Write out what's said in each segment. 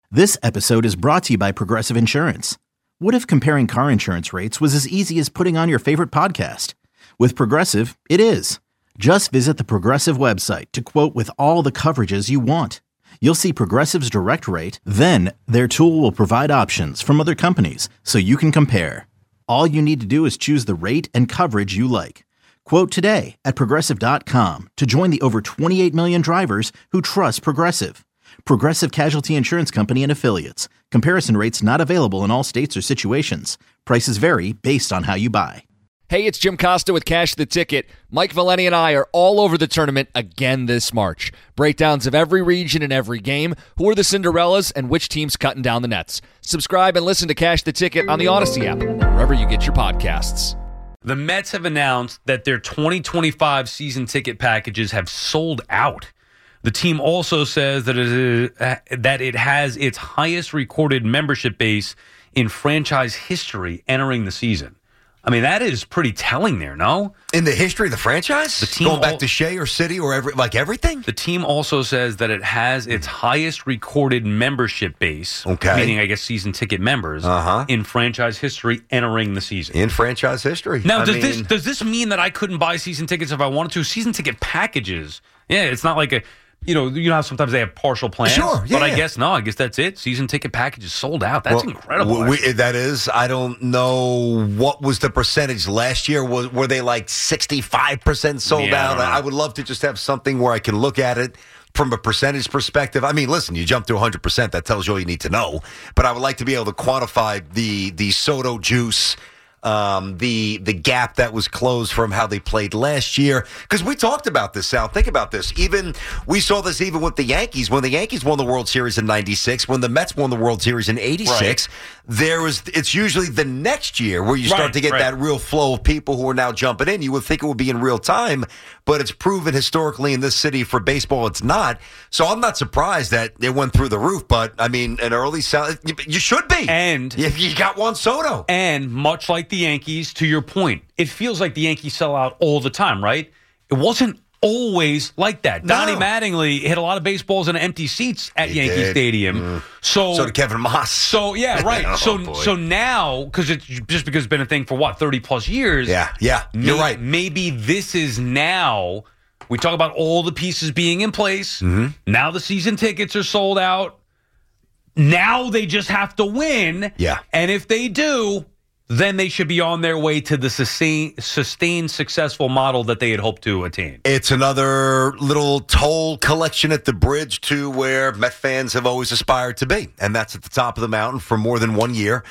This episode is brought to you by Progressive Insurance. What if comparing car insurance rates was as easy as putting on your favorite podcast? With Progressive, it is. Just visit the Progressive website to quote with all the coverages you want. You'll see Progressive's direct rate, then their tool will provide options from other companies so you can compare. All you need to do is choose the rate and coverage you like. Quote today at Progressive.com to join the over 28 million drivers who trust Progressive. Progressive Casualty Insurance Company and Affiliates. Comparison rates not available in all states or situations. Prices vary based on how you buy. Hey, it's Jim Costa with Cash the Ticket. Mike Valeni and I are all over the tournament again this March. Breakdowns of every region and every game, who are the Cinderellas, and which team's cutting down the nets. Subscribe and listen to Cash the Ticket on the Odyssey app, wherever you get your podcasts. The Mets have announced that their 2025 season ticket packages have sold out. The team also says that it has its highest recorded membership base in franchise history entering the season. I mean, that is pretty telling there, no? In the history of the franchise? The team going back to Shea or City or everything? The team also says that it has its highest recorded membership base, meaning, I guess, season ticket members, in franchise history entering the season. In franchise history. Now, does this mean that I couldn't buy season tickets if I wanted to? Season ticket packages, it's not like you know how sometimes they have partial plans? Sure, yeah. But I guess that's it. Season ticket packages sold out. That's incredible. That is. I don't know what was the percentage last year. Were they like 65% sold out? I would love to just have something where I can look at it from a percentage perspective. I mean, listen, you jump to 100%. That tells you all you need to know. But I would like to be able to quantify the Soto juice, the gap that was closed from how they played last year. Because we talked about this, Sal. Think about this. We saw this even with the Yankees. When the Yankees won the World Series in 96, when the Mets won the World Series in 86, it's usually the next year where you start to get that real flow of people who are now jumping in. You would think it would be in real time, but it's proven historically in this city for baseball it's not. So I'm not surprised that it went through the roof, but I mean, an early sell, you should be. And you got Juan Soto. And much like the Yankees, to your point, it feels like the Yankees sell out all the time, right? It wasn't always like that. No. Donnie Mattingly hit a lot of baseballs in empty seats at Yankee Stadium. So did Kevin Moss. So, yeah, right. So now, because it's it's been a thing for, 30-plus years? Yeah, you're right. Maybe this is now, we talk about all the pieces being in place. Mm-hmm. Now the season tickets are sold out. Now they just have to win. Yeah. And if they do, then they should be on their way to the sustained successful model that they had hoped to attain. It's another little toll collection at the bridge to where Met fans have always aspired to be, and that's at the top of the mountain for more than 1 year.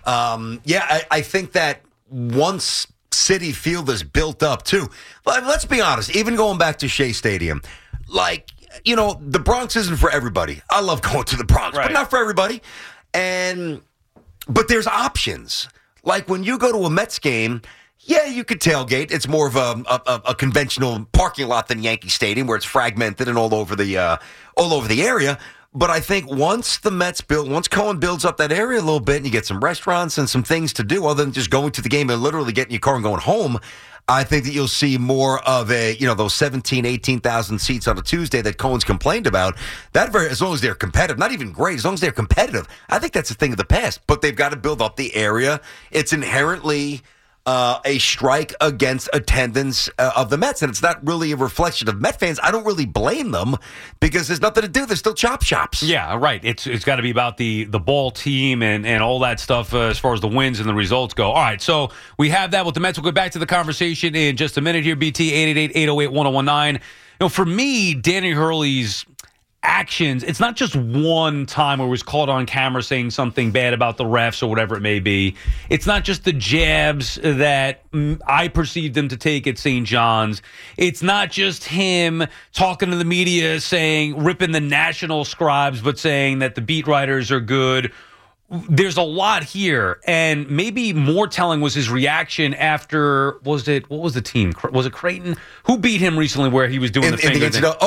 I think that once Citi Field is built up, too, let's be honest, even going back to Shea Stadium, the Bronx isn't for everybody. I love going to the Bronx, but not for everybody. But there's options. Like when you go to a Mets game, you could tailgate. It's more of a conventional parking lot than Yankee Stadium, where it's fragmented and all over the area. But I think once Cohen builds up that area a little bit, and you get some restaurants and some things to do, other than just going to the game and literally getting your car and going home, I think that you'll see more of those 17,000, 18,000 seats on a Tuesday that Cohen's complained about. As long as they're competitive, not even great, as long as they're competitive, I think that's a thing of the past. But they've got to build up the area. It's inherently a strike against attendance of the Mets, and it's not really a reflection of Met fans. I don't really blame them because there's nothing to do. They're still chop shops. Yeah, right. It's got to be about the ball team and all that stuff as far as the wins and the results go. All right, so we have that with the Mets. We'll go back to the conversation in just a minute here. BT 888-808-1019. For me, Danny Hurley's actions, it's not just one time where he was caught on camera saying something bad about the refs or whatever it may be. It's not just the jabs that I perceived him to take at St. John's. It's not just him talking to the media ripping the national scribes, but saying that the beat writers are good. There's a lot here, and maybe more telling was his reaction after, what was the team? Was it Creighton? Who beat him recently where he was doing the finger thing? No,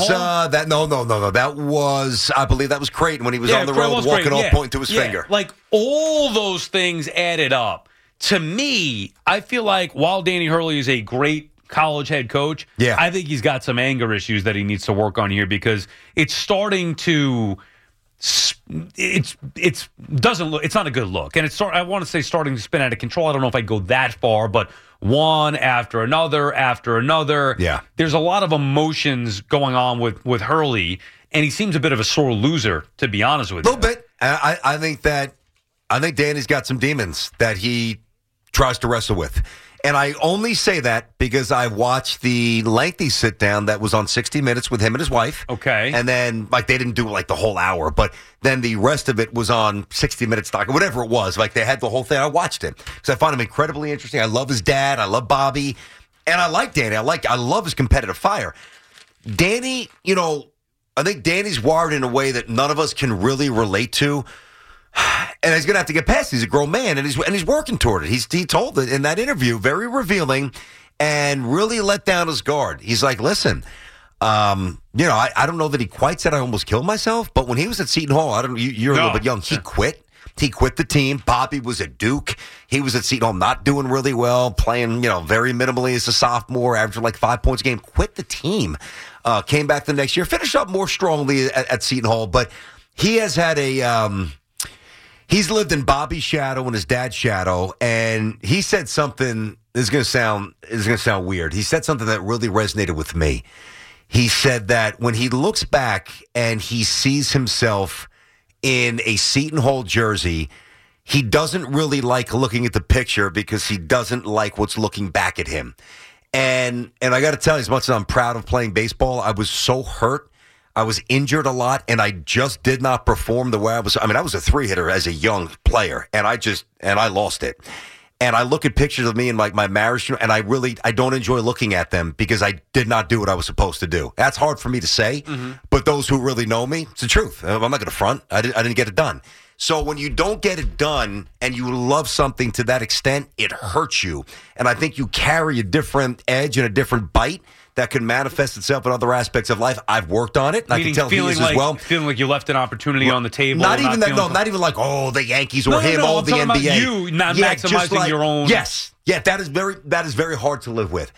I believe that was Creighton when he was on the road walking off, pointing to his finger. Like, all those things added up. To me, I feel like while Danny Hurley is a great college head coach, I think he's got some anger issues that he needs to work on here because it's starting to it's doesn't look. It's not a good look, and I want to say starting to spin out of control. I don't know if I'd go that far, but one after another. Yeah, there's a lot of emotions going on with Hurley, and he seems a bit of a sore loser, to be honest with you. A little bit. I think Danny's got some demons that he tries to wrestle with. And I only say that because I watched the lengthy sit down that was on 60 Minutes with him and his wife. Okay. And then, they didn't do the whole hour, but then the rest of it was on 60 Minutes stock, or whatever it was. They had the whole thing. I watched it because I found him incredibly interesting. I love his dad. I love Bobby. And I like Danny. I love his competitive fire. Danny, I think Danny's wired in a way that none of us can really relate to. And he's going to have to get past it. He's a grown man, and he's working toward it. He told it in that interview, very revealing, and really let down his guard. He's like, listen, I don't know that he quite said I almost killed myself, but when he was at Seton Hall, you're a little bit young, he quit. He quit the team. Bobby was at Duke. He was at Seton Hall, not doing really well, playing, very minimally as a sophomore, averaging 5 points a game. Quit the team. Came back the next year, finished up more strongly at Seton Hall, but he has had he's lived in Bobby's shadow and his dad's shadow, and he said something. This is going to sound weird. He said something that really resonated with me. He said that when he looks back and he sees himself in a Seton Hall jersey, he doesn't really like looking at the picture because he doesn't like what's looking back at him. And I got to tell you, as much as I'm proud of playing baseball, I was so hurt. I was injured a lot, and I just did not perform the way I was. I mean, I was a 3-hitter as a young player, and I lost it. And I look at pictures of me in my marriage, and I don't enjoy looking at them because I did not do what I was supposed to do. That's hard for me to say, but those who really know me, it's the truth. I'm not going to front. I didn't get it done. So when you don't get it done and you love something to that extent, it hurts you. And I think you carry a different edge and a different bite that can manifest itself in other aspects of life. I've worked on it. I can tell he is as well. Feeling like you left an opportunity on the table. Not even the Yankees or him, I'm the talking NBA. About you not maximizing your own. Yes. Yeah, that is very hard to live with.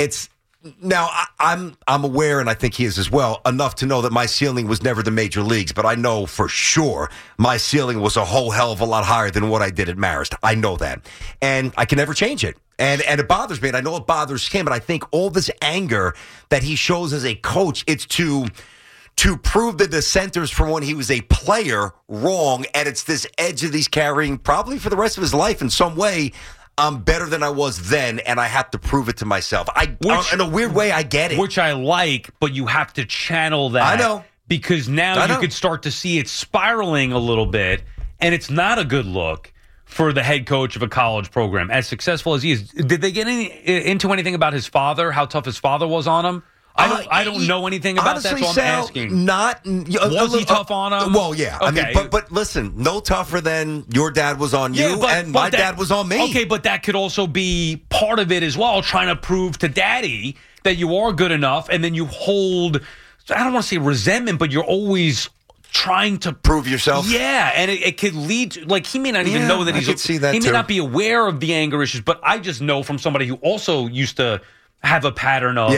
Now, I'm aware, and I think he is as well, enough to know that my ceiling was never the major leagues, but I know for sure my ceiling was a whole hell of a lot higher than what I did at Marist. I know that. And I can never change it. And it bothers me, and I know it bothers him, and I think all this anger that he shows as a coach, it's to prove the dissenters from when he was a player wrong, and it's this edge that he's carrying probably for the rest of his life in some way. I'm better than I was then, and I have to prove it to myself. In a weird way, I get it. Which I like, but you have to channel that. I know. Because now you could start to see it spiraling a little bit, and it's not a good look for the head coach of a college program, as successful as he is. Did they get into anything about his father, how tough his father was on him? I don't know anything about honestly, that, so I'm asking. Was he tough on him? Well, yeah. Okay. I mean, but listen, no tougher than your dad was on you, and my dad was on me. Okay, but that could also be part of it as well, trying to prove to daddy that you are good enough, and then you hold, I don't want to say resentment, but you're always trying to prove yourself. Yeah, and it could lead to, he may not even know that he may not be aware of the anger issues, but I just know from somebody who also used to have a pattern of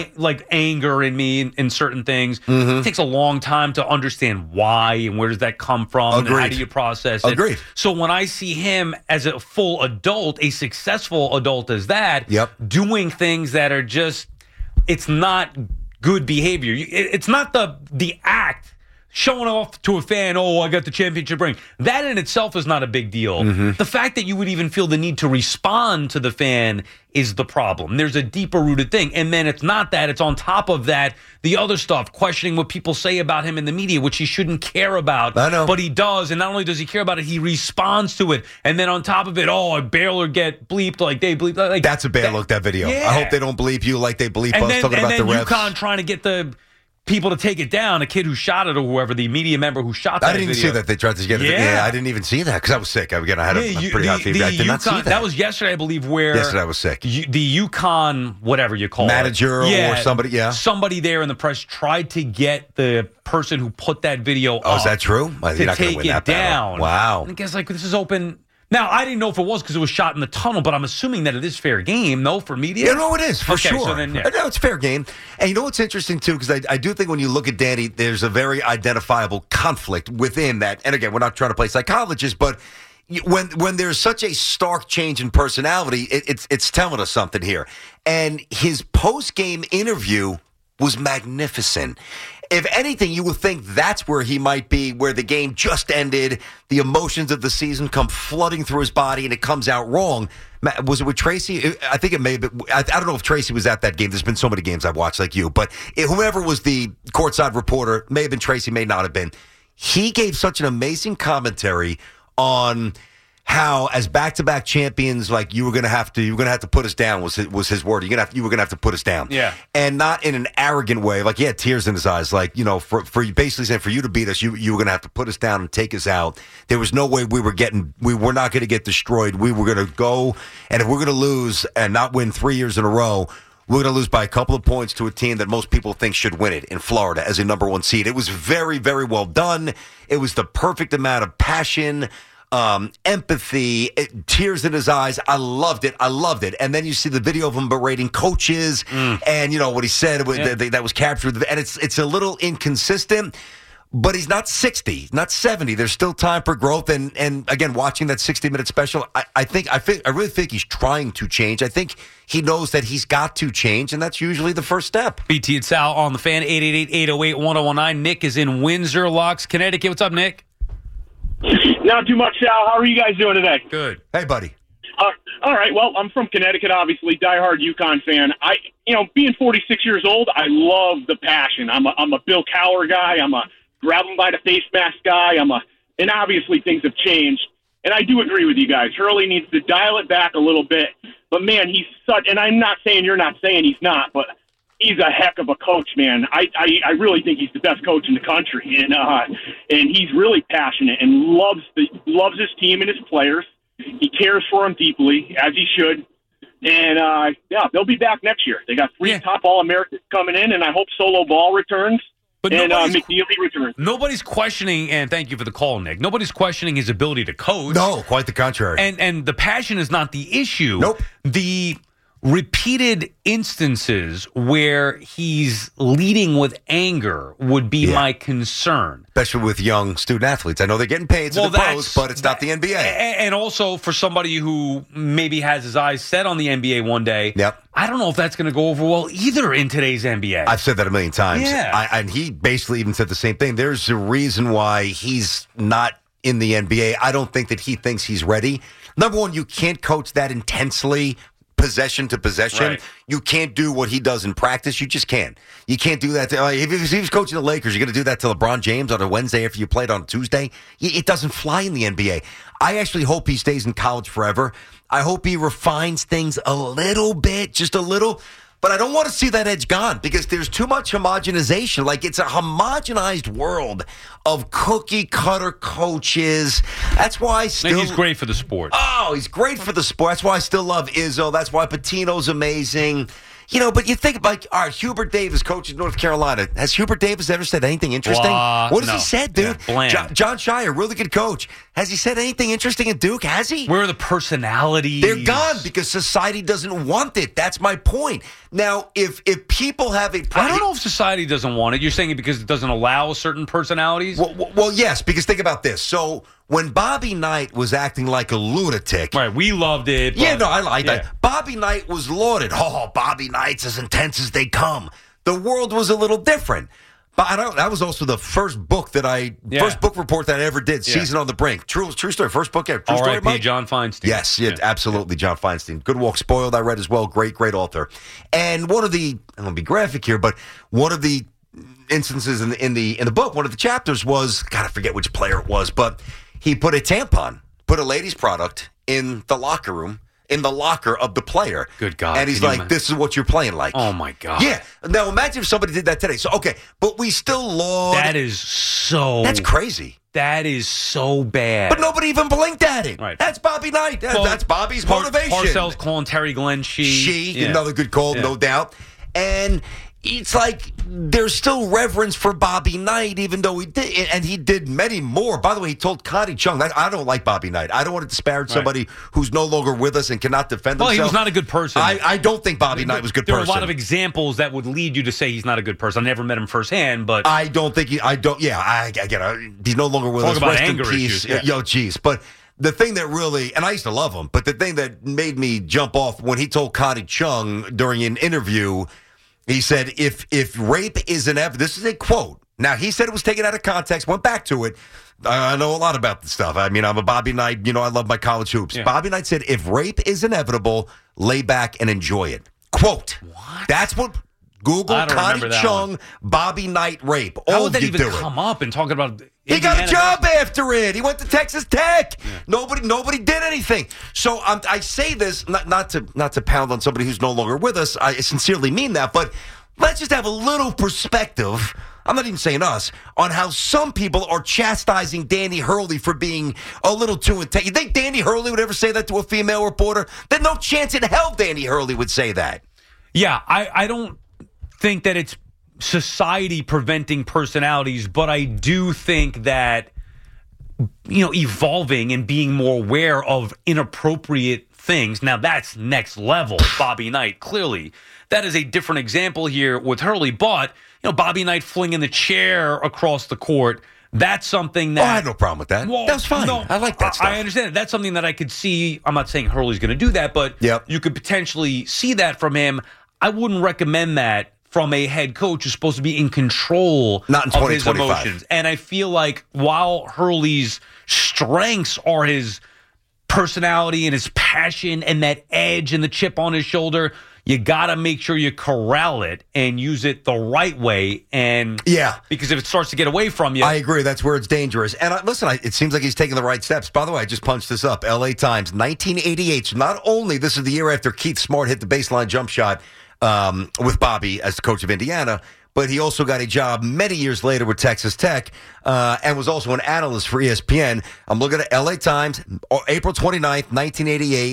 anger in me in certain things. It takes a long time to understand why and where does that come from and how do you process it. Agreed. So when I see him as a full adult, a successful adult as that, doing things that are just, it's not good behavior. It's not the act. Showing off to a fan, I got the championship ring. That in itself is not a big deal. The fact that you would even feel the need to respond to the fan is the problem. There's a deeper rooted thing. And then it's not that. It's on top of that, the other stuff, questioning what people say about him in the media, which he shouldn't care about. I know. But he does. And not only does he care about it, he responds to it. And then on top of it, a Baylor get bleeped like they bleeped. That's a bad look, that video. Yeah. I hope they don't bleep you like they bleep us talking about the refs. And then UConn trying to get the people to take it down, a kid who shot it or whoever, the media member who shot that I didn't even see that. They tried to get it. Yeah, I didn't even see that because I was sick. I had a pretty high fever. I did not see that. That was yesterday, I believe, where... Yesterday I was sick. The UConn, whatever you call manager or somebody, somebody there in the press tried to get the person who put that video up. Oh, is that true? To take it down. Wow. And I guess, this is open... Now, I didn't know if it was because it was shot in the tunnel, but I'm assuming that it is fair game, no, for media? Yeah, no, it is, for sure. So then, yeah. No, it's fair game. And you know what's interesting, too, because I do think when you look at Danny, there's a very identifiable conflict within that. And again, we're not trying to play psychologist, but when there's such a stark change in personality, it's telling us something here. And his post-game interview was magnificent. If anything, you would think that's where he might be, where the game just ended, the emotions of the season come flooding through his body, and it comes out wrong. Was it with Tracy? I think it may have been. I don't know if Tracy was at that game. There's been so many games I've watched like you. But whoever was the courtside reporter, may have been Tracy, may not have been. He gave such an amazing commentary on how, as back-to-back champions, like you were gonna have to put us down was his word. You were gonna have to put us down. Yeah, and not in an arrogant way. Like he had tears in his eyes. Like, you know, for basically saying for you to beat us, you were gonna have to put us down and take us out. There was no way we were not gonna get destroyed. We were gonna go, and if we're gonna lose and not win 3 years in a row, we're going to lose by a couple of points to a team that most people think should win it in Florida as a number one seed. It was very, very well done. It was the perfect amount of passion, empathy, tears in his eyes. I loved it. And then you see the video of him berating coaches and, you know, what he said that was captured. And it's a little inconsistent. But he's not 60, not 70. There's still time for growth. And again, watching that 60-minute special, I really think he's trying to change. I think he knows that he's got to change, and that's usually the first step. BT and Sal on the Fan, 888-808-1019. Nick is in Windsor Locks, Connecticut. What's up, Nick? Not too much, Sal. How are you guys doing today? Good. Hey, buddy. All right. Well, I'm from Connecticut, obviously, diehard UConn fan. Being 46 years old, I love the passion. I'm a Bill Cowher guy. I'm a grab him by the face mask guy. And obviously things have changed. And I do agree with you guys. Hurley needs to dial it back a little bit. But, man, he's such – and I'm not saying you're not saying he's not, but he's a heck of a coach, man. I really think he's the best coach in the country. And he's really passionate and loves his team and his players. He cares for them deeply, as he should. And, they'll be back next year. They got 3 top All-Americans coming in, and I hope Solo Ball returns. But McNeely returns. Nobody's questioning, and thank you for the call, Nick. Nobody's questioning his ability to coach. No, quite the contrary. And the passion is not the issue. Nope. The repeated instances where he's leading with anger would be my concern. Especially with young student athletes. I know they're getting paid to the pros, but it's not the NBA. And also for somebody who maybe has his eyes set on the NBA one day, I don't know if that's going to go over well either in today's NBA. I've said that a million times. Yeah. And he basically even said the same thing. There's a reason why he's not in the NBA. I don't think that he thinks he's ready. Number one, you can't coach that intensely possession to possession. Right. You can't do what he does in practice. You just can't. You can't do that. If he was coaching the Lakers, you're going to do that to LeBron James on a Wednesday after you played on a Tuesday? It doesn't fly in the NBA. I actually hope he stays in college forever. I hope he refines things a little bit, just a little. But I don't want to see that edge gone because there's too much homogenization. Like, it's a homogenized world of cookie-cutter coaches. That's why I still... And he's great for the sport. Oh, he's great for the sport. That's why I still love Izzo. That's why Pitino's amazing. You know, but you think about, all right, Hubert Davis, coach of North Carolina. Has Hubert Davis ever said anything interesting? What has he said, dude? Yeah, John Shire, really good coach. Has he said anything interesting at Duke? Has he? Where are the personalities? They're gone because society doesn't want it. That's my point. Now, if people have a... I don't know if society doesn't want it. You're saying it because it doesn't allow certain personalities? Well, yes, because think about this. So when Bobby Knight was acting like a lunatic... Right, we loved it. Yeah, no, I liked that. Bobby Knight was lauded. Oh, Bobby Knight's as intense as they come. The world was a little different. But that was also the first book report that I ever did, Season on the Brink. True story. First book ever. True story, R.I.P. John Feinstein. Yes, absolutely, John Feinstein. Good Walk Spoiled, I read as well. Great author. And one of the, I'm going to be graphic here, but one of the instances in the book, one of the chapters was, God, I forget which player it was, but he put a lady's product in the locker room, in the locker of the player. Good God. And he's like, this is what you're playing like. Oh, my God. Yeah. Now, imagine if somebody did that today. So, okay, but we still laud. That's crazy. That is so bad. But nobody even blinked at it. Right. That's Bobby Knight. That's Bobby's motivation. Parcells calling Terry Glenn she. Another good call, no doubt. And it's like there's still reverence for Bobby Knight, even though he did many more. By the way, he told Connie Chung that I don't like Bobby Knight. I don't want to disparage somebody who's no longer with us and cannot defend himself. Well, he was not a a good person. I don't think Bobby Knight was a good person. There are a lot of examples that would lead you to say he's not a good person. I never met him firsthand, but I don't think I get it. He's no longer with us. Talk about Rest anger in peace. issues. Yeah. Yo, geez. But the thing that really, and I used to love him, but the thing that made me jump off when he told Connie Chung during an interview, he said, if rape is this is a quote. Now, he said it was taken out of context, went back to it. I know a lot about this stuff. I mean, I'm a Bobby Knight, I love my college hoops. Yeah. Bobby Knight said, if rape is inevitable, lay back and enjoy it. Quote. What? That's what Google Connie Chung, Bobby Knight rape. How would that even come up and talking about He got a job after it. He went to Texas Tech. Yeah. Nobody did anything. So I say this not to pound on somebody who's no longer with us. I sincerely mean that, but let's just have a little perspective. I'm not even saying us, on how some people are chastising Danny Hurley for being a little too intense. You think Danny Hurley would ever say that to a female reporter? There's no chance in hell Danny Hurley would say that. Yeah, I don't think that it's society preventing personalities, but I do think that, evolving and being more aware of inappropriate things. Now, that's next level, Bobby Knight, clearly. That is a different example here with Hurley, but Bobby Knight flinging the chair across the court, that's something that... I had no problem with that. Well, that's fine. No, I like that stuff. I understand it. That's something that I could see. I'm not saying Hurley's going to do that, but you could potentially see that from him. I wouldn't recommend that from a head coach who's supposed to be in control of his emotions. And I feel like while Hurley's strengths are his personality and his passion and that edge and the chip on his shoulder, you got to make sure you corral it and use it the right way. And because if it starts to get away from you. I agree. That's where it's dangerous. And listen, it seems like he's taking the right steps. By the way, I just punched this up. LA Times, 1988. So not only this is the year after Keith Smart hit the baseline jump shot with Bobby as the coach of Indiana, but he also got a job many years later with Texas Tech and was also an analyst for ESPN. I'm looking at LA Times, April 29th, 1988.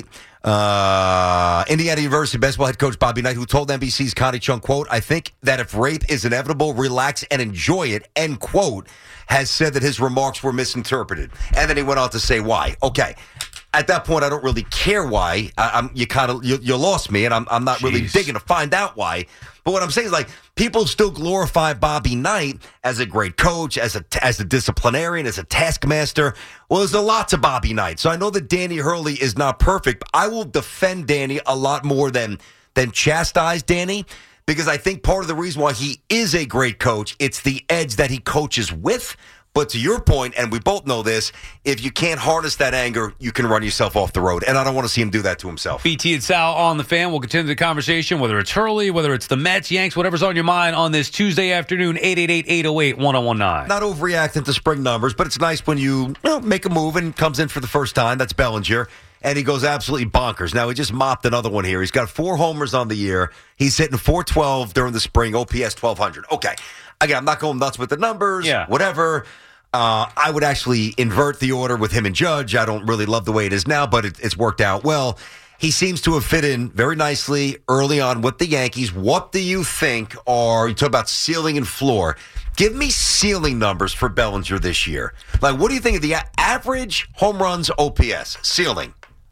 Indiana University basketball head coach Bobby Knight, who told NBC's Connie Chung, quote, I think that if rape is inevitable, relax and enjoy it, end quote, has said that his remarks were misinterpreted. And then he went on to say why. Okay. At that point, I don't really care why. You lost me, and I'm not really digging to find out why. But what I'm saying is, like, people still glorify Bobby Knight as a great coach, as a disciplinarian, as a taskmaster. Well, there's a lot to Bobby Knight. So I know that Danny Hurley is not perfect, but I will defend Danny a lot more than chastise Danny, because I think part of the reason why he is a great coach, it's the edge that he coaches with. But to your point, and we both know this, if you can't harness that anger, you can run yourself off the road. And I don't want to see him do that to himself. BT and Sal on the Fan. We'll continue the conversation, whether it's Hurley, whether it's the Mets, Yanks, whatever's on your mind on this Tuesday afternoon, 888-808-1019. Not overreacting to spring numbers, but it's nice when you make a move and comes in for the first time. That's Bellinger. And he goes absolutely bonkers. Now, he just mopped another one here. He's got 4 homers on the year. He's hitting .412 during the spring, OPS 1,200. Okay. Again, I'm not going nuts with the numbers, whatever. I would actually invert the order with him and Judge. I don't really love the way it is now, but it's worked out well. He seems to have fit in very nicely early on with the Yankees. What do you think you talk about ceiling and floor. Give me ceiling numbers for Bellinger this year. Like, what do you think of the average home runs OPS? Ceiling.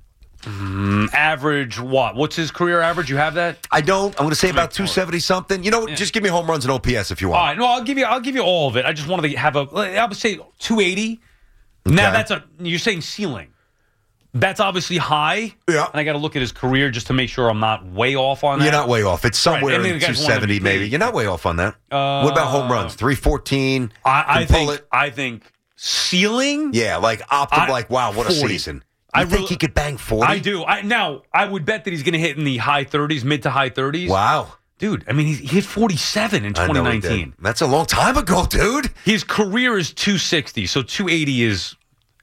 Average what? What's his career average? You have that? I don't. I'm going to say about 270 something. Just give me home runs and OPS if you want. All right, no, I'll give you all of it. I just wanted to have I would say 280. Okay. Now you're saying ceiling. That's obviously high. Yeah. And I got to look at his career just to make sure I'm not way off on that. You're not way off. It's somewhere in 270 maybe. You're not way off on that. What about home runs? 314. I think ceiling. Yeah, like optimal. Wow, what 40. A season. I think he could bang 40? I do. I would bet that he's going to hit in the high 30s, mid to high 30s. Wow. Dude, I mean, he hit 47 in 2019. That's a long time ago, dude. His career is 260, so 280 is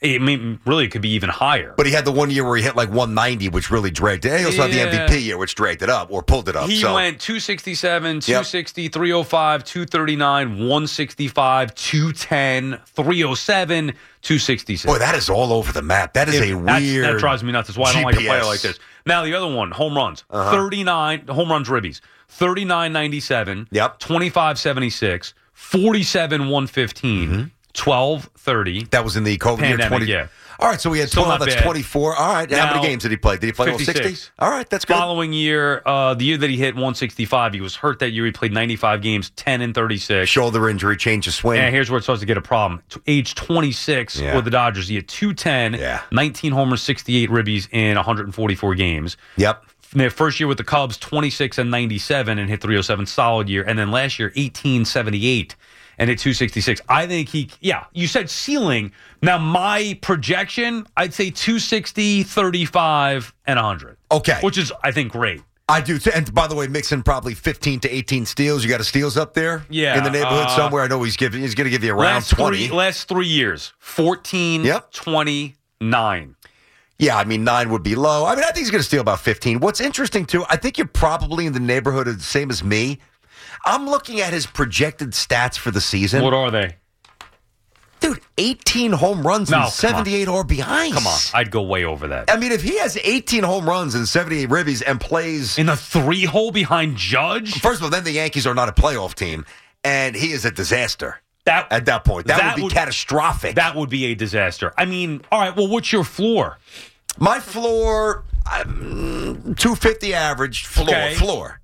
I mean, really, it could be even higher. But he had the 1 year where he hit like 190, which really dragged it. He also had the MVP year, which dragged it up or pulled it up. He went 267, 260, 305, 239, 165, 210, 307, 266. Boy, that is all over the map. That is weird. That drives me nuts. That's why I don't like a player like this. Now, the other one, home runs. 39, home runs ribbies. 39.97. Yep. 25.76. 47.115. 12.30. That was in the COVID year 20. Yeah. All right, so we had Still 12. not That's bad. 24. All right. How many games did he play? Did he play all 60? All right, that's good. Following year, the year that he hit 165, he was hurt that year. He played 95 games, 10 and 36. Shoulder injury, change of swing. And here's where it starts to get a problem. Age 26 with the Dodgers, he had 210, 19 homers, 68 ribbies in 144 games. Yep. Their first year with the Cubs, 26 and 97 and hit 307, solid year. And then last year, 18.78 and hit 266. I think you said ceiling. Now, my projection, I'd say 260, 35, and 100. Okay. Which is, I think, great. I do, too. And by the way, mixing probably 15 to 18 steals. You got a steals up there? Yeah. In the neighborhood somewhere? I know he's going to give you around 20. Last 3 years, 14, 20, 9. Yeah, I mean, 9 would be low. I mean, I think he's going to steal about 15. What's interesting, too, I think you're probably in the neighborhood of the same as me. I'm looking at his projected stats for the season. What are they? Dude, 18 home runs and 78 RBIs. Come on. I'd go way over that. I mean, if he has 18 home runs and 78 ribbies and plays in the 3-hole behind Judge? First of all, then the Yankees are not a playoff team, and he is a disaster. At that point. That would be catastrophic. That would be a disaster. I mean, all right, well, what's your floor? My floor, 250 average floor.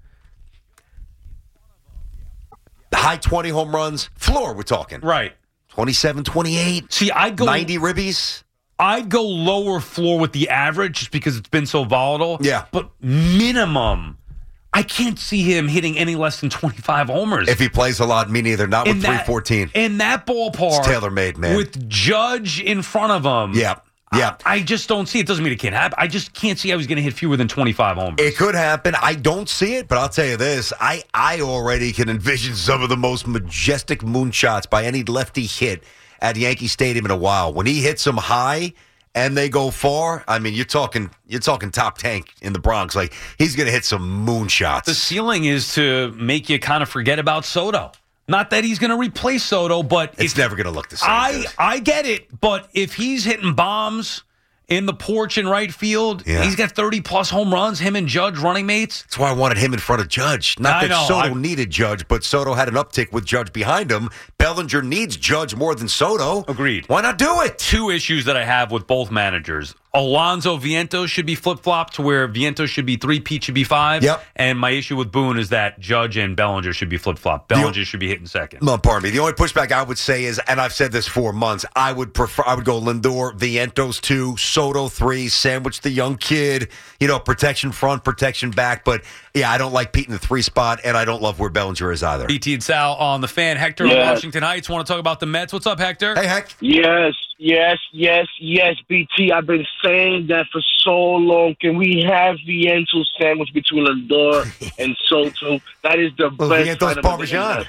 High 20 home runs, floor we're talking. Right. 27, 28. See, I'd go 90 ribbies. I'd go lower floor with the average just because it's been so volatile. Yeah. But minimum, I can't see him hitting any less than 25 homers. If he plays a lot, me neither. Not with 314. In that ballpark. It's tailor-made, man. With Judge in front of him. Yeah. Yeah. I just don't see it. Doesn't mean it can't happen. I just can't see how he's going to hit fewer than 25 homers. It could happen. I don't see it, but I'll tell you this. I already can envision some of the most majestic moonshots by any lefty hit at Yankee Stadium in a while. When he hits them high and they go far, I mean, you're talking top tank in the Bronx. Like, he's going to hit some moonshots. The ceiling is to make you kind of forget about Soto. Not that he's going to replace Soto, but it's never going to look the same. I get it, but if he's hitting bombs in the porch in right field, he's got 30-plus home runs, him and Judge running mates. That's why I wanted him in front of Judge. Not that Soto needed Judge, but Soto had an uptick with Judge behind him. Bellinger needs Judge more than Soto. Agreed. Why not do it? Two issues that I have with both managers. Alonso Vientos should be flip-flopped to where Vientos should be 3, Pete should be 5. Yep. And my issue with Boone is that Judge and Bellinger should be flip-flopped. Bellinger should be hitting second. No, pardon me. The only pushback I would say is, and I've said this for months, I would go Lindor, Vientos 2, Soto 3, sandwich the young kid, protection front, protection back. But, yeah, I don't like Pete in the 3 spot, and I don't love where Bellinger is either. BT and Sal on the Fan. Hector in Washington Heights. Want to talk about the Mets? What's up, Hector? Hey, Heck. Yes, BT. I've been saying that for so long. Can we have Vientos sandwich between Lindor and Soto? That is the best. Vientos Parmesan.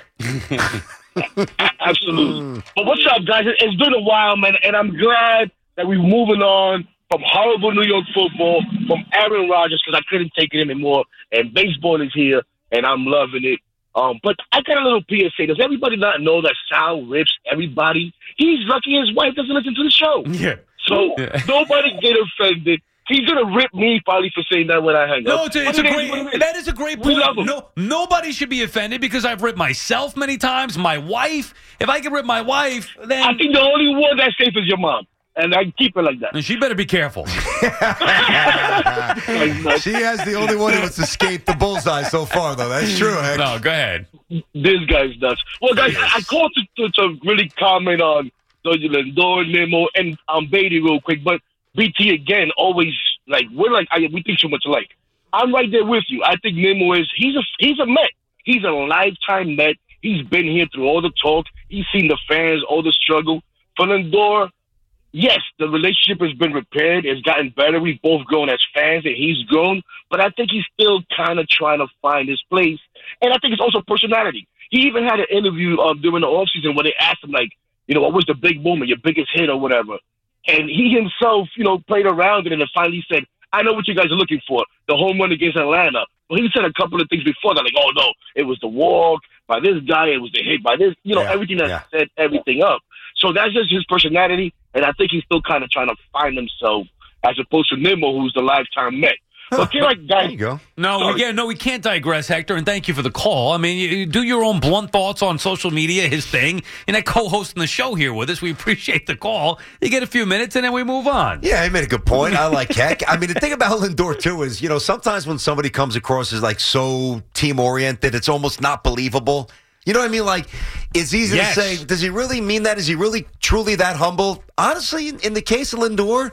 Absolutely. But what's up, guys? It's been a while, man, and I'm glad that we're moving on from horrible New York football, from Aaron Rodgers, because I couldn't take it anymore, and baseball is here, and I'm loving it. But I got a little PSA. Does everybody not know that Sal rips everybody? He's lucky his wife doesn't listen to the show. Yeah. So nobody get offended. He's gonna rip me probably for saying that when I hang up. No, that is a great point. Nobody should be offended because I've ripped myself many times, my wife. If I can rip my wife, then I think the only one that's safe is your mom. And I keep it like that. And she better be careful. She has the only one who has escaped the bullseye so far, though. That's true, Heck. No, go ahead. This guy's nuts. Well, guys, I called to really comment on Lindor, Nimmo, and Beatty real quick. But BT, again, always, we think too much alike. I'm right there with you. I think Nimmo he's a Met. He's a lifetime Met. He's been here through all the talk. He's seen the fans, all the struggle. For Lindor, yes, the relationship has been repaired. It's gotten better. We've both grown as fans, and he's grown. But I think he's still kind of trying to find his place. And I think it's also personality. He even had an interview during the offseason where they asked him, what was the big moment, your biggest hit or whatever? And he himself, played around it and then finally said, I know what you guys are looking for, the home run against Atlanta. Well, he said a couple of things before that, like, oh, no, it was the walk by this guy, it was the hit by this, everything that set everything up. So that's just his personality, and I think he's still kind of trying to find himself as opposed to Nimmo, who's the lifetime Met. But guys, there you go. We can't digress, Hector, and thank you for the call. I mean, you do your own blunt thoughts on social media, his thing, and that co-hosting the show here with us. We appreciate the call. You get a few minutes, and then we move on. Yeah, he made a good point. I like Heck. I mean, the thing about Lindor, too, is, sometimes when somebody comes across as, like, so team-oriented, it's almost not believable. You know what I mean? Like, it's easy to say, does he really mean that? Is he really, truly that humble? Honestly, in the case of Lindor,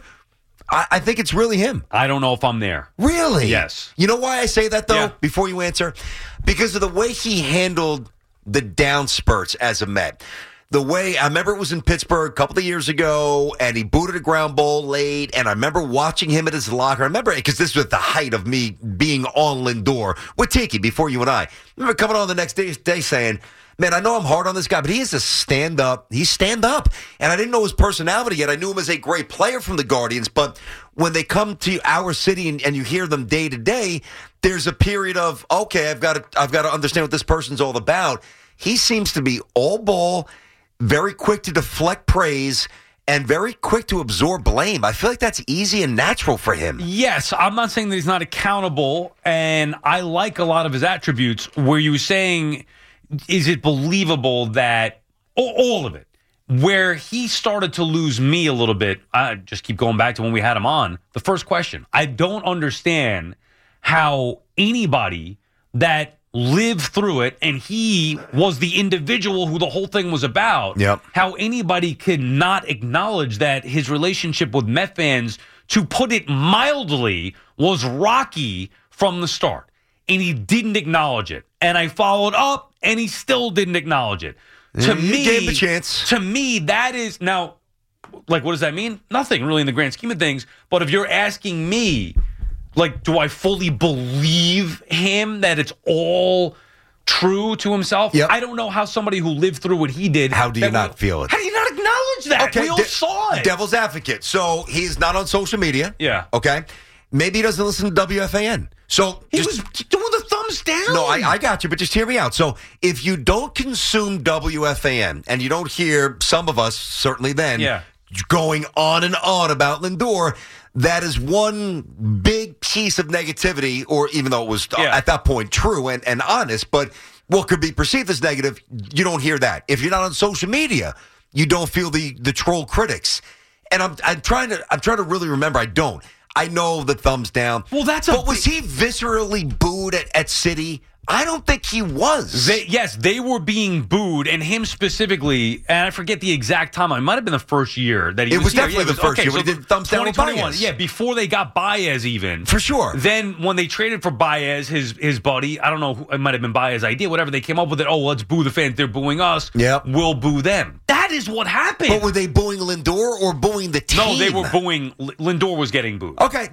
I think it's really him. I don't know if I'm there. Really? Yes. You know why I say that, though, Yeah. before you answer? Because of the way he handled the down spurts as a Met. The way, I remember it was in Pittsburgh a couple of years ago, and he booted a ground ball late, and I remember watching him at his locker. I remember, because this was at the height of me being on Lindor with Tiki before you and I remember coming on the next day saying, man, I know I'm hard on this guy, but he is a stand-up. He's stand-up. And I didn't know his personality yet. I knew him as a great player from the Guardians, but when they come to our city and you hear them day to day, there's a period of, okay, I've got to understand what this person's all about. He seems to be all ball, very quick to deflect praise, and very quick to absorb blame. I feel like that's easy and natural for him. Yes, I'm not saying that he's not accountable, and I like a lot of his attributes. Where you were saying, is it believable that all of it, where he started to lose me a little bit, I just keep going back to when we had him on, the first question, I don't understand how anybody that lived through it, and he was the individual who the whole thing was about, how anybody could not acknowledge that his relationship with Met fans, to put it mildly, was rocky from the start. And he didn't acknowledge it. And I followed up, and he still didn't acknowledge it. To me, gave him a chance. To me, that is now, like, what does that mean? Nothing really in the grand scheme of things. But if you're asking me, like, do I fully believe him that it's all true to himself? Yep. I don't know how somebody who lived through what he did. How do you not feel it? How do you not acknowledge that? Okay, we all saw it. Devil's advocate. So he's not on social media. Yeah. Okay. Maybe he doesn't listen to WFAN. So He was doing the thumbs down. No, I got you, but just hear me out. So if you don't consume WFAN and you don't hear some of us, certainly then, going on and on about Lindor, that is one big piece of negativity, or even though it was at that point true and honest, but what could be perceived as negative, you don't hear that. If you're not on social media, you don't feel the troll critics. And I'm trying to really remember. I don't. I know the thumbs down. Well, but was he viscerally booed at City? I don't think he was. They were being booed, and him specifically, and I forget the exact time. It might have been the first year that he was here. Definitely the first year when he did thumbs down with Baez. Yeah, before they got Baez even. For sure. Then when they traded for Baez, his buddy, I don't know, it might have been Baez's idea, whatever, they came up with it, let's boo the fans. They're booing us. Yeah. We'll boo them. That is what happened. But were they booing Lindor or booing the team? No, they were booing. Lindor was getting booed. Okay,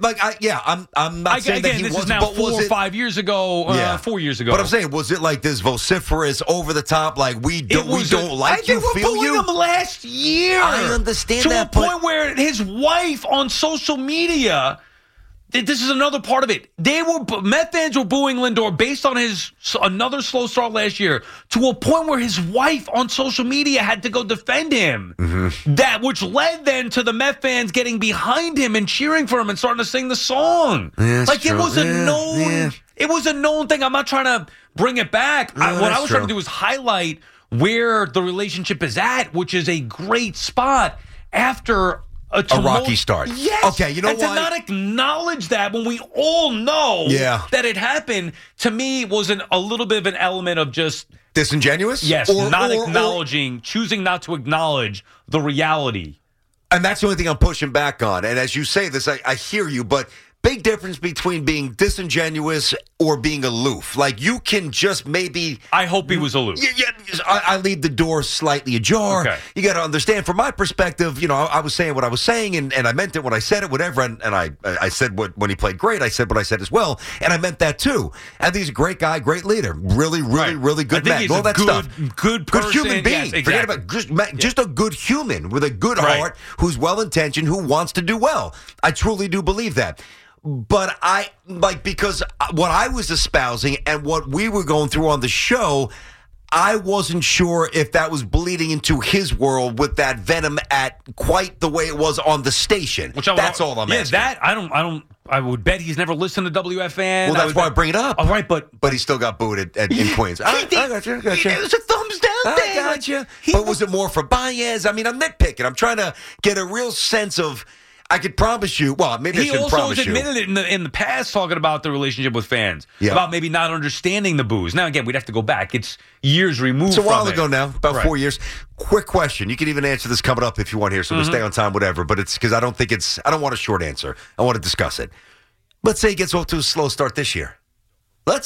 I'm not saying that he this wasn't. Is now but 4 was or it, 5 years ago. 4 years ago. But I'm saying, was it like this vociferous, over the top, like we don't like you, feel you? They were booing him last year. I understand that, to a point where his wife on social media. This is another part of it. Met fans were booing Lindor based on his another slow start last year, to a point where his wife on social media had to go defend him. Mm-hmm. That which led then to the Met fans getting behind him and cheering for him and starting to sing the song. Yeah, like true. It was a known. Yeah. It was a known thing. I'm not trying to bring it back. No, what I was trying to do was highlight where the relationship is at, which is a great spot after a rocky start. Yes. Okay, you know and why? to not acknowledge that when we all know that it happened, to me was a little bit of an element of just disingenuous? Yes, acknowledging, choosing not to acknowledge the reality. And that's the only thing I'm pushing back on. And as you say this, I hear you, but big difference between being disingenuous or being aloof. Like, you can just maybe... I hope he was aloof. Yeah, I leave the door slightly ajar. Okay. You got to understand, from my perspective, I was saying what I was saying, and I meant it when I said it, whatever. And I said when he played great, I said what I said as well, and I meant that too. And he's a great guy, great leader, really good man, all that stuff. Good person, good human being. Yes, exactly. Forget about just a good human with a good heart, who's well intentioned, who wants to do well. I truly do believe that. But because what I was espousing and what we were going through on the show, I wasn't sure if that was bleeding into his world with that venom at quite the way it was on the station. That's all I'm asking. Yeah, that I would bet he's never listened to WFN. Well, that's why I bring it up. All right, but he still got booed in Queens. I got you. It was a thumbs down thing. I got you. But was it more for Baez? I mean, I'm nitpicking. I'm trying to get a real sense of. I could promise you. Well, maybe I shouldn't promise you. He also admitted it in the past, talking about the relationship with fans, yeah. about maybe not understanding the boos. Now, again, we'd have to go back. It's years removed. It's a while ago now, about 4 years. Quick question. You can even answer this coming up if you want here, so we'll stay on time, whatever. But it's because I don't want a short answer. I want to discuss it. Let's say he gets off to a slow start this year. I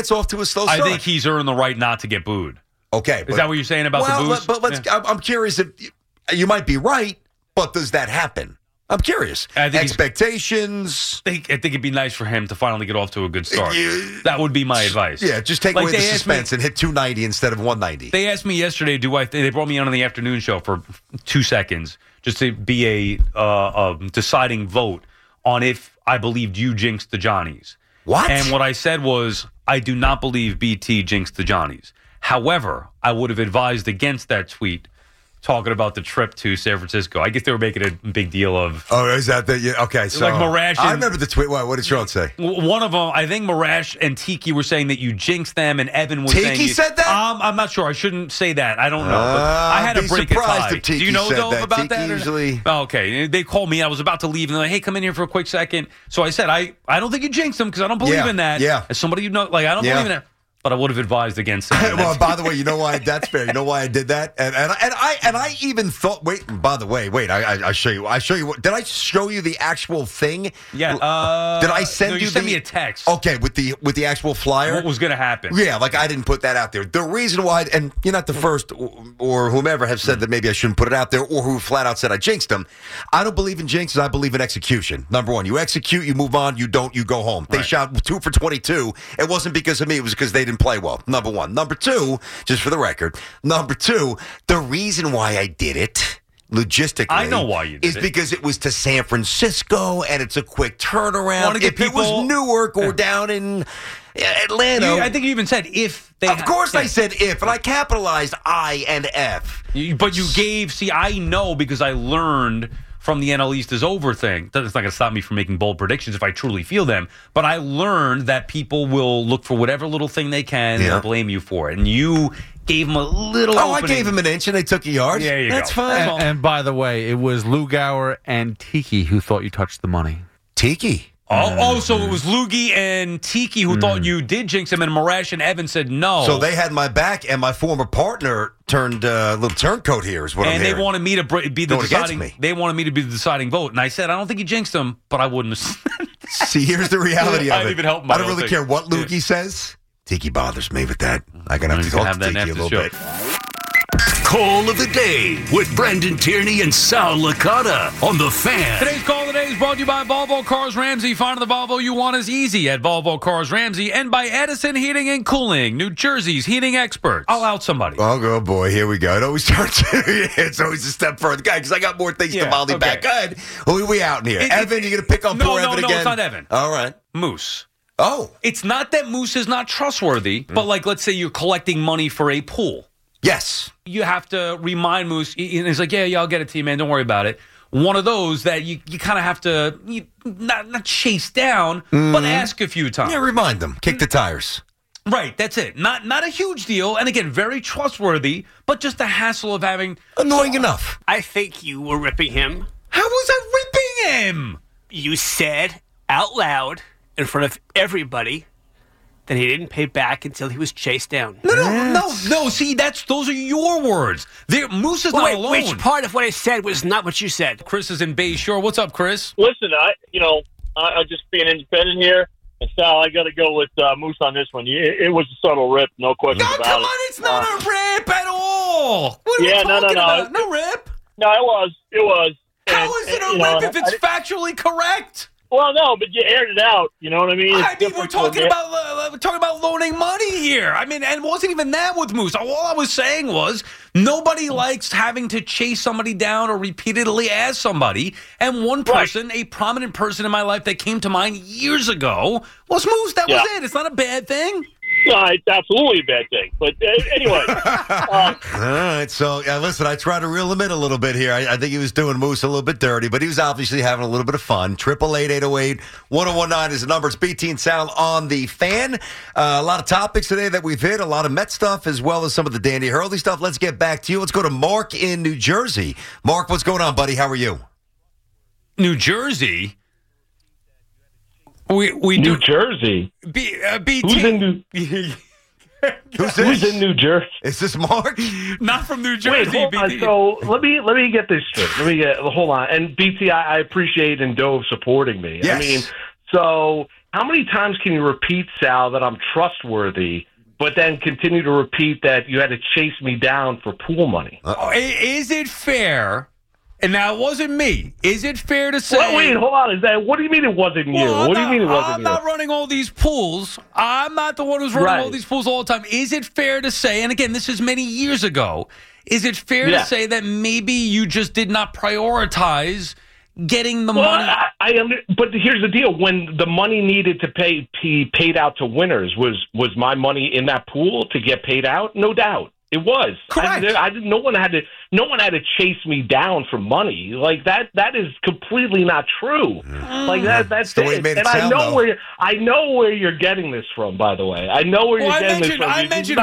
think he's earned the right not to get booed. Okay. Is that what you're saying about the boos? But I'm curious if you might be right, but does that happen? I'm curious. Expectations. I think it'd be nice for him to finally get off to a good start. That would be my advice. Yeah, just take away the suspense and hit 290 instead of 190. They asked me yesterday, they brought me on the afternoon show for 2 seconds just to be a deciding vote on if I believed you jinxed the Johnnies. What? And what I said was, I do not believe BT jinxed the Johnnies. However, I would have advised against that tweet talking about the trip to San Francisco. I guess they were making a big deal of... Oh, is that the... Yeah, okay, so... Like Marash... I remember the tweet. What did Sean say? One of them, I think Marash and Tiki were saying that you jinxed them, and Evan was saying... Tiki said that? I'm not sure. I shouldn't say that. I don't know. But I had to break a tie. Do you know, though, about that? Usually... Oh, okay. They called me. I was about to leave, and they're like, hey, come in here for a quick second. So I said, I don't think you jinxed them because I don't believe in that. Yeah. As somebody I don't believe in that. But I would have advised against it. Well, by the way, you know why that's fair. You know why I did that, and I even thought. Wait, by the way, I show you. Did I show you the actual thing? Yeah. Did I send you? You sent me a text. Okay, with the actual flyer. What was going to happen? Yeah, like I didn't put that out there. The reason why, and you're not the first or whomever have said that maybe I shouldn't put it out there, or who flat out said I jinxed them. I don't believe in jinxes. I believe in execution. Number one, you execute, you move on. You don't, you go home. They shot 2 for 22. It wasn't because of me. It was because they didn't play well. Number one. Number two, just for the record, the reason why I did it, logistically, I know why you did is because it was to San Francisco and it's a quick turnaround. If it was Newark or down in Atlanta. I think you even said if they... Of course I said if, and I capitalized I and F. But you gave... See, I know because I learned from the NL East is over thing. That's not going to stop me from making bold predictions if I truly feel them. But I learned that people will look for whatever little thing they can and blame you for it. And you gave them a little opening. I gave him an inch and they took a yard. Yeah, you That's go. fine. And by the way, it was Lugauer and Tiki who thought you touched the money. Tiki? So it was Loogie and Tiki who thought you did jinx him, and Marash and Evan said no. So they had my back, and my former partner turned a little turncoat here, is what I'm hearing. And they wanted me to be the deciding. They wanted me to be the deciding vote, and I said I don't think you jinxed him, but I wouldn't have. See, here's the reality of I it. didn't even help I don't really care what Loogie says. Tiki bothers me with that. I'm gonna have to talk to Tiki a little bit. Call of the Day with Brendan Tierney and Sal Licata on The Fan. Today's Call of the Day is brought to you by Volvo Cars Ramsey. Finding the Volvo you want is easy at Volvo Cars Ramsey, and by Edison Heating and Cooling, New Jersey's heating experts. I'll out somebody. Oh, boy, here we go. It always starts. It's always a step further, guy. Because I got more things to volley back. Go ahead. Who are we out in here? Evan, you gonna pick on poor Evan again? No, it's not Evan. All right, Moose. Oh, it's not that Moose is not trustworthy, but like, let's say you're collecting money for a pool. Yes. You have to remind Moose, and he's like, yeah, I'll get it to you, man. Don't worry about it. One of those that you kind of have to not chase down, but ask a few times. Yeah, remind them. Kick the tires. Right, that's it. Not a huge deal, and again, very trustworthy, but just the hassle of having... Annoying enough. I think you were ripping him. How was I ripping him? You said out loud in front of everybody that he didn't pay back until he was chased down. No. See, those are your words. Moose is not alone. Which part of what I said was not what you said? Chris is in Bay Shore. What's up, Chris? Listen, I just being independent here Sal, I got to go with Moose on this one. It was a subtle rip, no question about it. Come on, it's not a rip at all. What are we talking about? No rip. No, it was. How is it a rip if it's factually correct? Well, no, but you aired it out. You know what I mean? We're talking about loaning money here. I mean, and it wasn't even that with Moose. All I was saying was nobody likes having to chase somebody down or repeatedly ask somebody. And one person, a prominent person in my life that came to mind years ago, was Moose. That was it. It's not a bad thing. No, it's absolutely a bad thing. But anyway. All right. So, listen, I tried to reel him in a little bit here. I think he was doing Moose a little bit dirty, but he was obviously having a little bit of fun. 888-808-1019 is the number. It's BT and Sal on the Fan. A lot of topics today that we've hit, a lot of Met stuff as well as some of the Dandy Hurley stuff. Let's get back to you. Let's go to Mark in New Jersey. Mark, what's going on, buddy? How are you? New Jersey? We New Jersey. BT. Who's in New? Who's in New Jersey? Is this Mark? Not from New Jersey. Wait, hold on. So let me get this straight. Hold on. And BT, I appreciate and Dove supporting me. Yes. I mean, so how many times can you repeat, Sal, that I'm trustworthy, but then continue to repeat that you had to chase me down for pool money? Is it fair? And now it wasn't me. Is it fair to say? Well, wait, hold on. What do you mean it wasn't you? What do you mean it wasn't you? I'm not running all these pools. I'm not the one who's running all these pools all the time. Is it fair to say, and again, this is many years ago, is it fair to say that maybe you just did not prioritize getting the money? But here's the deal. When the money needed to be paid out to winners, was my money in that pool to get paid out? No doubt. It was. Correct. No one had to chase me down for money. Like that is completely not true. Like that's the way it made it sound, I know where you're getting this from, by the way. I know where you're getting this from. I mentioned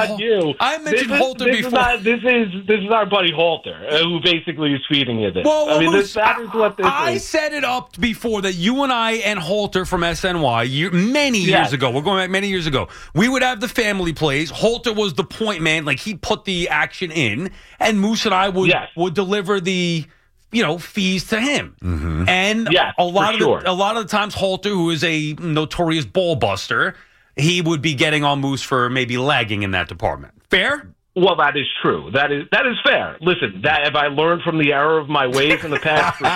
Halter before. This is our buddy Halter who basically is feeding you this. Well, that is what this is. I set it up before that you and I and Halter from SNY many years ago. We're going back many years ago. We would have the family plays. Halter was the point man. Like he put the action in, and Moose and I would deliver the fees to him. Mm-hmm. And a lot of the times Halter, who is a notorious ball buster, he would be getting on Moose for maybe lagging in that department. Fair? Well, that is true. That is fair. Listen, that have I learned from the error of my ways in the past? For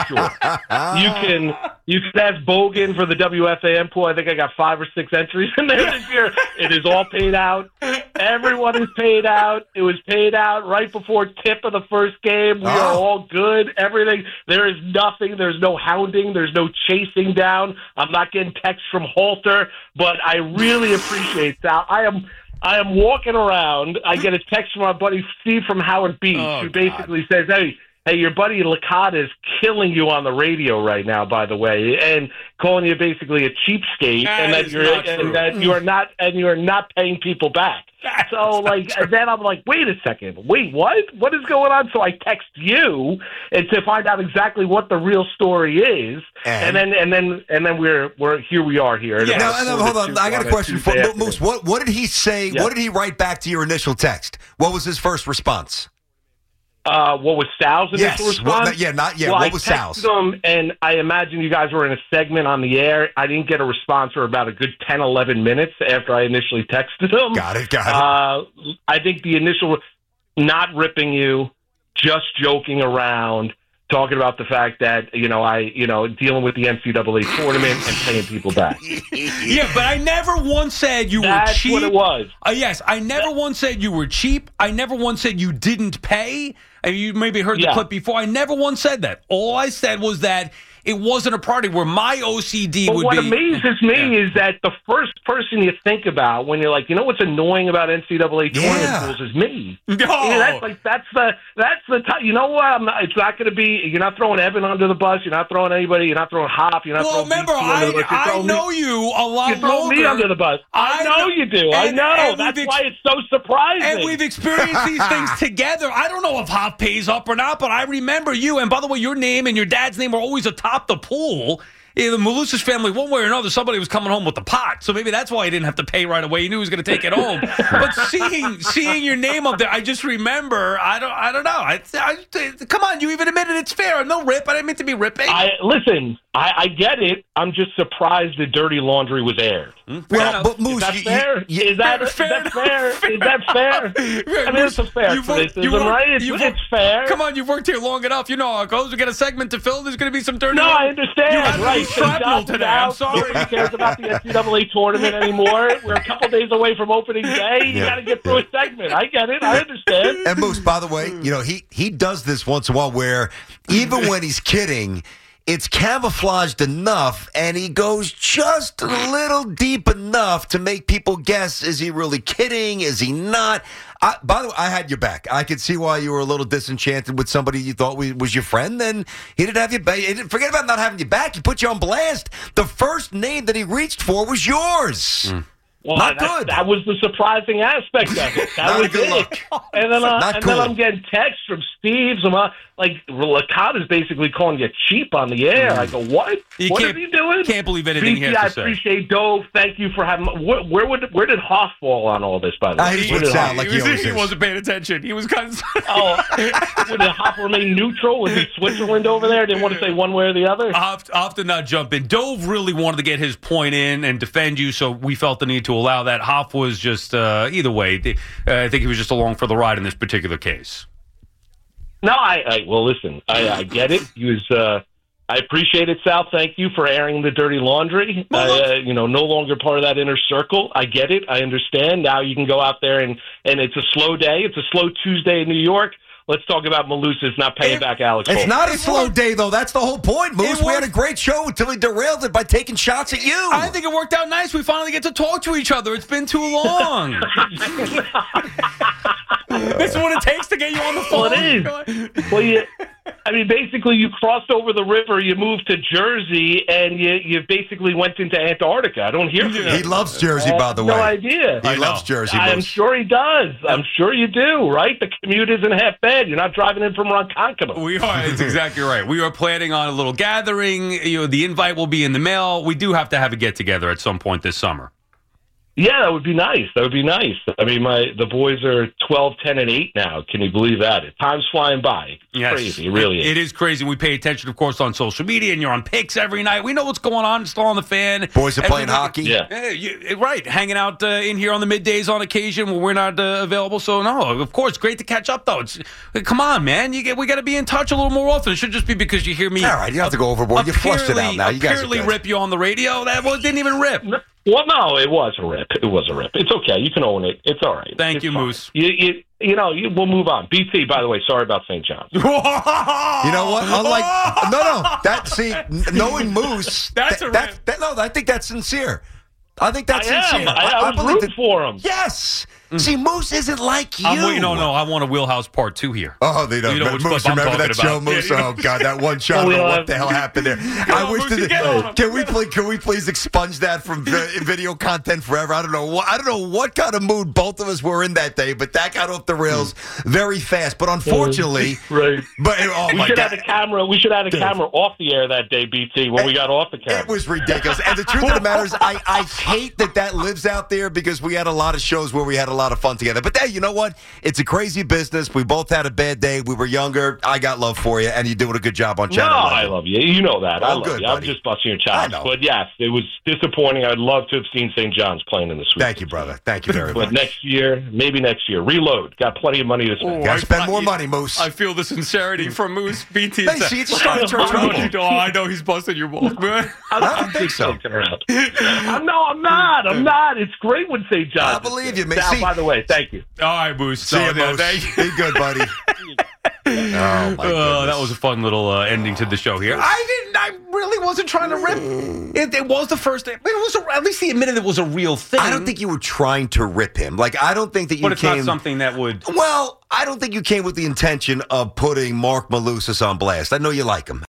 sure. You can ask Bogan for the WFAN pool. I think I got 5 or 6 entries in there this year. It is all paid out. Everyone is paid out. It was paid out right before tip of the first game. We are all good. Everything. There is nothing. There's no hounding. There's no chasing down. I'm not getting texts from Halter, but I really appreciate Sal. I am walking around. I get a text from our buddy Steve from Howard Beach, who basically says, hey, your buddy Licata is killing you on the radio right now, by the way, and calling you basically a cheapskate, and that you are not paying people back. So, and then I'm like, wait a second, what? What is going on? So I text you and to find out exactly what the real story is, and then we're here. We are here. Yeah. Now, hold on. I got a question for Moose. What did he say? Yeah. What did he write back to your initial text? What was his first response? What was Sal's initial response? What was Sal's? I texted him, and I imagine you guys were in a segment on the air. I didn't get a response for about a good 10, 11 minutes after I initially texted him. Got it. I think the initial, not ripping you, just joking around, talking about the fact that, dealing with the NCAA tournament and paying people back. Yeah, but I never once said you were cheap. That's what it was. Yes, I never once said you were cheap. I never once said you didn't pay. And you maybe heard the clip before. I never once said that. All I said was that it wasn't a priority where my OCD would be. What amazes me is that the first person you think about when you're like, what's annoying about NCAA tournament rules is me. No. That's the time. You know what? It's not going to be. You're not throwing Evan under the bus. You're not throwing anybody. You're not throwing Hop. You're not throwing. Remember, I know you a lot longer. You throw me under the bus. I know you do. I know. That's why it's so surprising. And we've experienced these things together. I don't know if Hop pays up or not, but I remember you. And by the way, your name and your dad's name are always atop the pool. the Malusis family, one way or another, somebody was coming home with the pot. So maybe that's why he didn't have to pay right away. He knew he was going to take it home. But seeing your name up there, I just remember. I don't know. Come on, you even admitted it's fair. No rip. I didn't mean to be ripping. Listen. I get it. I'm just surprised that Dirty Laundry was aired. Well, but Moose, is that fair? Is that fair? Is that fair? I mean, it's a fair criticism, right? It's fair. Come on, you've worked here long enough. You know how it goes. We get a segment to fill. There's going to be some dirty. No, I understand. You have right. shrapnel today. I'm sorry. Nobody cares about the NCAA tournament anymore. We're a couple days away from opening day. You got to get through a segment. I get it. I understand. And Moose, by the way, he does this once in a while where even when he's kidding, it's camouflaged enough, and he goes just a little deep enough to make people guess, is he really kidding? Is he not? By the way, I had your back. I could see why you were a little disenchanted with somebody you thought was your friend. Then he didn't have you back. Forget about not having you back. He put you on blast. The first name that he reached for was yours. Well, not good. That was the surprising aspect of it. That was good it. Look. And then I'm getting texts from Steve. Licata's basically calling you cheap on the air. I go, what? What is he doing? Can't believe anything he has to I say. appreciate Dove. Thank you for having. Where did Hoff fall on all this? By the way, He wasn't paying attention. He was kind of. Did Hoff remain neutral? Was he Switzerland over there? Didn't want to say one way or the other. Hoff did not jump in. Dove really wanted to get his point in and defend you, so we felt the need to allow that. Hoff was just either way. I think he was just along for the ride in this particular case. No, well, listen, I get it. He was. I appreciate it, Sal. Thank you for airing the dirty laundry. No longer part of that inner circle. I get it. I understand. Now you can go out there and it's a slow day. It's a slow Tuesday in New York. Let's talk about Malusis not paying back Alex Bolton. It's not a slow day, though. That's the whole point, Moose. We had a great show until he derailed it by taking shots at you. I think it worked out nice. We finally get to talk to each other. It's been too long. This is what it takes to get you on the phone. Well, it is. Well, basically, you crossed over the river, you moved to Jersey, and you basically went into Antarctica. I don't hear from you. He loves Jersey, by the way. No idea. He loves Jersey. I'm sure he does. I'm sure you do, right? The commute isn't half bad. You're not driving in from Ronkonkoma. We are. It's exactly right. We are planning on a little gathering. The invite will be in the mail. We do have to have a get-together at some point this summer. Yeah, that would be nice. I mean, the boys are 12, 10, and 8 now. Can you believe that? Time's flying by. It's crazy. It really is. It is crazy. We pay attention, of course, on social media, and you're on picks every night. We know what's going on. It's still on the fan. Boys are playing hockey. Yeah. Right. Hanging out in here on the middays on occasion when we're not available. So, no, of course, great to catch up, though. Come on, man. We got to be in touch a little more often. It should just be because you hear me. All right, you don't have to go overboard. You flushed it out now. You guys apparently rip you on the radio. Didn't even rip. Well, no, it was a rip. It's okay. You can own it. It's all right. Thank you, Moose. We'll move on. BT, by the way, sorry about St. John's. You know what? Knowing Moose, that's a rip. I think that's sincere. I think that's sincere. I was rooting for him. Yes. See, Moose isn't like you. No. I want a Wheelhouse Part 2 here. Oh, they don't. You know which Moose, clip I'm remember that talking show, about. Moose? Oh, God, that one shot. I don't know what the hell happened there. I wish can we please expunge that from video content forever? I don't know what kind of mood both of us were in that day, but that got off the rails very fast. But unfortunately, right. But we should have a camera. We should have a camera off the air that day, BT, when we got off the camera. It was ridiculous. And the truth of the matter is, I hate that lives out there because we had a lot of shows where we had a lot of fun together. But hey, you know what? It's a crazy business. We both had a bad day. We were younger. I got love for you, and you're doing a good job on Channel 11. I love you. You know that. I love good, you. buddy. I'm just busting your chops. But yes, it was disappointing. I'd love to have seen St. John's playing in the Sweet. Thank you, brother. Thank you very much. But maybe next year, reload. Got plenty of money to spend. Got to spend more money, Moose. I feel the sincerity from Moose. BT. Hey, see, it's starting to trouble. I know he's busting your balls, man. I don't think so. I'm not. It's great when St. John's. I believe you, man. Sal, by the way, thank you. All right, Moose. See you, Moose. Be good, buddy. Oh, my goodness. That was a fun little ending to the show here. I really wasn't trying to rip. It was the first day. It was at least he admitted it was a real thing. I don't think you were trying to rip him. I don't think that you But it's came... not something that would... Well, I don't think you came with the intention of putting Mark Malusis on blast. I know you like him.